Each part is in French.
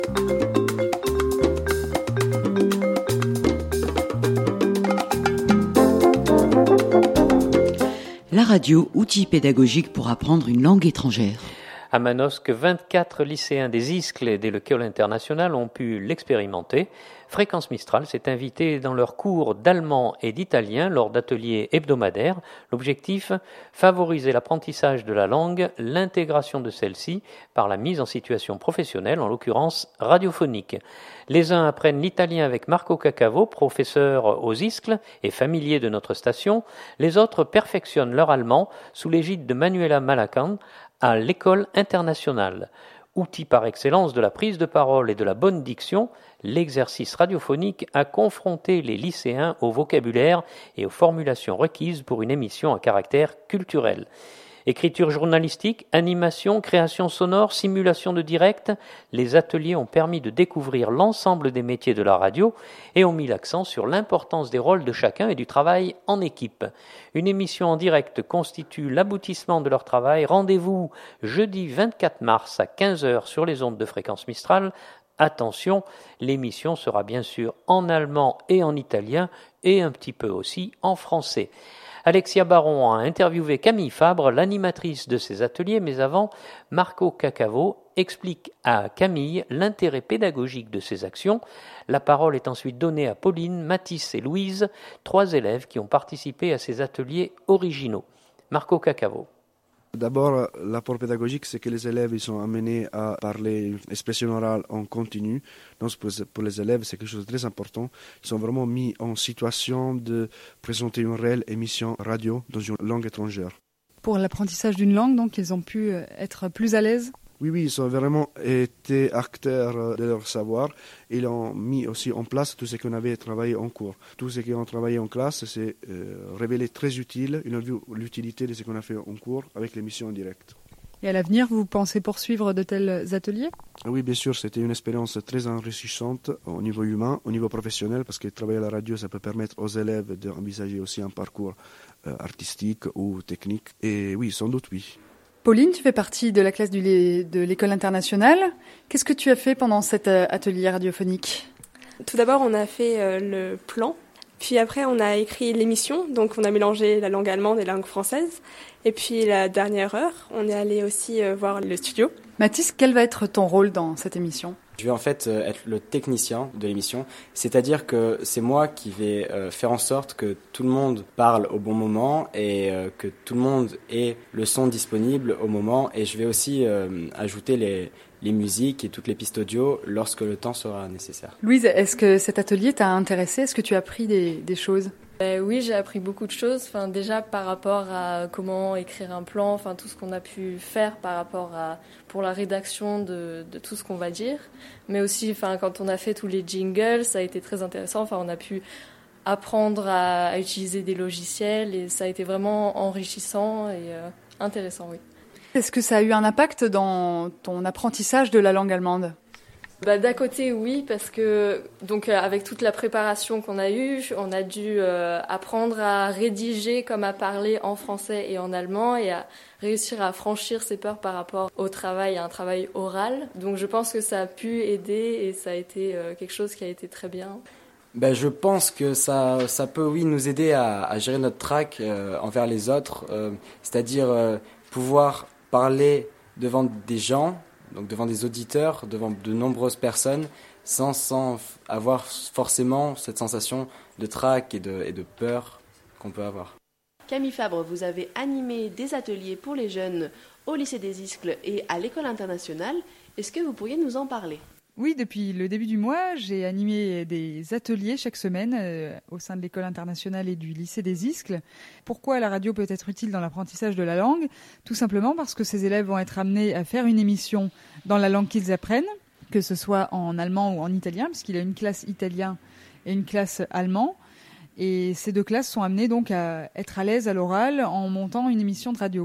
La radio, outil pédagogique pour apprendre une langue étrangère. À Manosque, 24 lycéens des Iscles et de l'École internationale ont pu l'expérimenter. Fréquence Mistral s'est invité dans leurs cours d'allemand et d'italien lors d'ateliers hebdomadaires. L'objectif, favoriser l'apprentissage de la langue, l'intégration de celle-ci par la mise en situation professionnelle, en l'occurrence radiophonique. Les uns apprennent l'italien avec Marco Cacavo, professeur aux Iscles et familier de notre station. Les autres perfectionnent leur allemand sous l'égide de Manuela Malacan à l'École internationale. Outil par excellence de la prise de parole et de la bonne diction, l'exercice radiophonique a confronté les lycéens au vocabulaire et aux formulations requises pour une émission à caractère culturel. Écriture journalistique, animation, création sonore, simulation de direct, les ateliers ont permis de découvrir l'ensemble des métiers de la radio et ont mis l'accent sur l'importance des rôles de chacun et du travail en équipe. Une émission en direct constitue l'aboutissement de leur travail. Rendez-vous jeudi 24 mars à 15h sur les ondes de Fréquence Mistral. Attention, l'émission sera bien sûr en allemand et en italien et un petit peu aussi en français. Alexia Baron a interviewé Camille Fabre, l'animatrice de ces ateliers, mais avant, Marco Cacavo explique à Camille l'intérêt pédagogique de ces actions. La parole est ensuite donnée à Pauline, Mathis et Louise, 3 élèves qui ont participé à ces ateliers originaux. Marco Cacavo. D'abord, l'apport pédagogique, c'est que les élèves ils sont amenés à parler une expression orale en continu. Donc, pour les élèves, c'est quelque chose de très important. Ils sont vraiment mis en situation de présenter une réelle émission radio dans une langue étrangère. Pour l'apprentissage d'une langue, donc, ils ont pu être plus à l'aise ? Oui, ils ont vraiment été acteurs de leur savoir. Ils ont mis aussi en place tout ce qu'on avait travaillé en cours. Tout ce qu'on a travaillé en classe s'est révélé très utile. Ils ont vu l'utilité de ce qu'on a fait en cours avec l'émission en direct. Et à l'avenir, vous pensez poursuivre de tels ateliers ? Oui, bien sûr, c'était une expérience très enrichissante au niveau humain, au niveau professionnel, parce que travailler à la radio, ça peut permettre aux élèves d'envisager aussi un parcours artistique ou technique. Et oui, sans doute, oui. Pauline, tu fais partie de la classe de l'École internationale. Qu'est-ce que tu as fait pendant cet atelier radiophonique ? Tout d'abord, on a fait le plan. Puis après, on a écrit l'émission. Donc, on a mélangé la langue allemande et la langue française. Et puis, la dernière heure, on est allé aussi voir le studio. Mathis, quel va être ton rôle dans cette émission ? Je vais en fait être le technicien de l'émission, c'est-à-dire que c'est moi qui vais faire en sorte que tout le monde parle au bon moment et que tout le monde ait le son disponible au moment. Et je vais aussi ajouter les musiques et toutes les pistes audio lorsque le temps sera nécessaire. Louise, est-ce que cet atelier t'a intéressé ? Est-ce que tu as appris des choses ? Oui, j'ai appris beaucoup de choses. Déjà par rapport à comment écrire un plan, tout ce qu'on a pu faire par rapport pour la rédaction de tout ce qu'on va dire. Mais aussi, quand on a fait tous les jingles, ça a été très intéressant. On a pu apprendre à utiliser des logiciels et ça a été vraiment enrichissant et intéressant, oui. Est-ce que ça a eu un impact dans ton apprentissage de la langue allemande ? D'un côté, oui, parce que avec toute la préparation qu'on a eue, on a dû apprendre à rédiger comme à parler en français et en allemand et à réussir à franchir ses peurs par rapport au travail, à un travail oral. Donc je pense que ça a pu aider et ça a été quelque chose qui a été très bien. Je pense que ça peut, oui, nous aider à gérer notre trac envers les autres, c'est-à-dire pouvoir parler devant des gens, donc devant des auditeurs, devant de nombreuses personnes, sans avoir forcément cette sensation de trac et de peur qu'on peut avoir. Camille Fabre, vous avez animé des ateliers pour les jeunes au lycée des Iscles et à l'École internationale. Est-ce que vous pourriez nous en parler ? Oui, depuis le début du mois, j'ai animé des ateliers chaque semaine au sein de l'École internationale et du lycée des Iscles. Pourquoi la radio peut être utile dans l'apprentissage de la langue ? Tout simplement parce que ces élèves vont être amenés à faire une émission dans la langue qu'ils apprennent, que ce soit en allemand ou en italien, puisqu'il y a une classe italien et une classe allemand. Et ces 2 classes sont amenées donc à être à l'aise à l'oral en montant une émission de radio.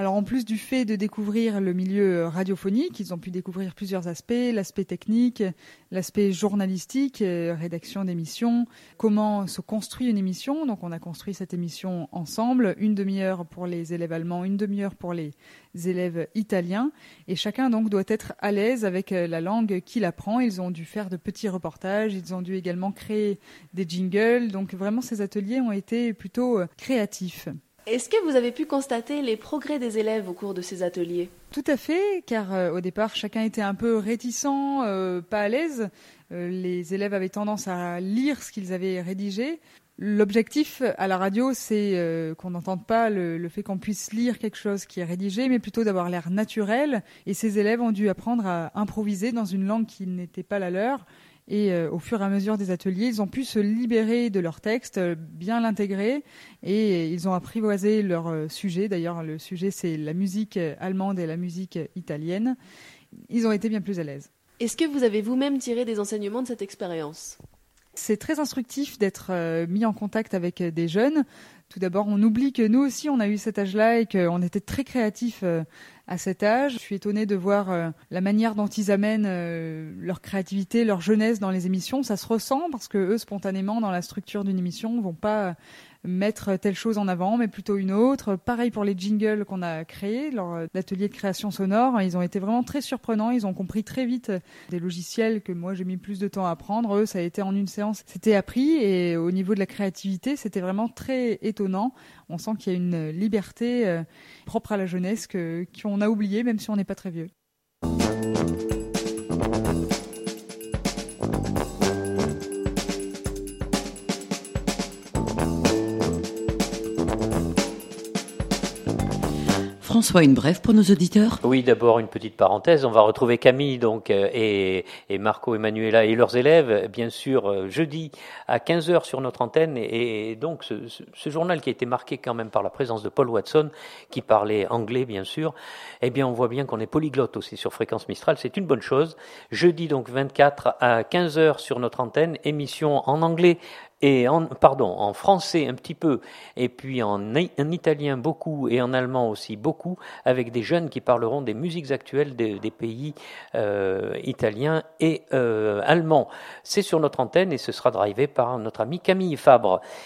Alors en plus du fait de découvrir le milieu radiophonique, ils ont pu découvrir plusieurs aspects, l'aspect technique, l'aspect journalistique, rédaction d'émissions, comment se construit une émission. Donc on a construit cette émission ensemble, une demi-heure pour les élèves allemands, une demi-heure pour les élèves italiens. Et chacun donc doit être à l'aise avec la langue qu'il apprend. Ils ont dû faire de petits reportages, ils ont dû également créer des jingles. Donc vraiment ces ateliers ont été plutôt créatifs. Est-ce que vous avez pu constater les progrès des élèves au cours de ces ateliers ? Tout à fait, car au départ, chacun était un peu réticent, pas à l'aise. Les élèves avaient tendance à lire ce qu'ils avaient rédigé. L'objectif à la radio, c'est qu'on n'entende pas le fait qu'on puisse lire quelque chose qui est rédigé, mais plutôt d'avoir l'air naturel. Et ces élèves ont dû apprendre à improviser dans une langue qui n'était pas la leur. Et au fur et à mesure des ateliers, ils ont pu se libérer de leur texte, bien l'intégrer, et ils ont apprivoisé leur sujet. D'ailleurs, le sujet, c'est la musique allemande et la musique italienne. Ils ont été bien plus à l'aise. Est-ce que vous avez vous-même tiré des enseignements de cette expérience ? C'est très instructif d'être mis en contact avec des jeunes. Tout d'abord, on oublie que nous aussi, on a eu cet âge-là et qu'on était très créatifs à cet âge. Je suis étonnée de voir la manière dont ils amènent leur créativité, leur jeunesse dans les émissions. Ça se ressent parce que eux, spontanément, dans la structure d'une émission, ne vont pas mettre telle chose en avant, mais plutôt une autre. Pareil pour les jingles qu'on a créés, leur atelier de création sonore. Ils ont été vraiment très surprenants. Ils ont compris très vite des logiciels que moi, j'ai mis plus de temps à apprendre. Eux, ça a été en une séance. C'était appris et au niveau de la créativité, c'était vraiment très étonnant. On sent qu'il y a une liberté propre à la jeunesse qu'on a oubliée, même si on n'est pas très vieux. François, une brève pour nos auditeurs ? Oui, d'abord une petite parenthèse. On va retrouver Camille et Marco Emanuela et leurs élèves, bien sûr, jeudi à 15h sur notre antenne. Et donc, ce journal qui a été marqué quand même par la présence de Paul Watson, qui parlait anglais, bien sûr, eh bien, on voit bien qu'on est polyglotte aussi sur Fréquence Mistral. C'est une bonne chose. Jeudi, donc, 24 à 15h sur notre antenne, émission en anglais. En français un petit peu, et puis en italien beaucoup, et en allemand aussi beaucoup, avec des jeunes qui parleront des musiques actuelles des pays italiens et allemands. C'est sur notre antenne et ce sera drivé par notre ami Camille Fabre.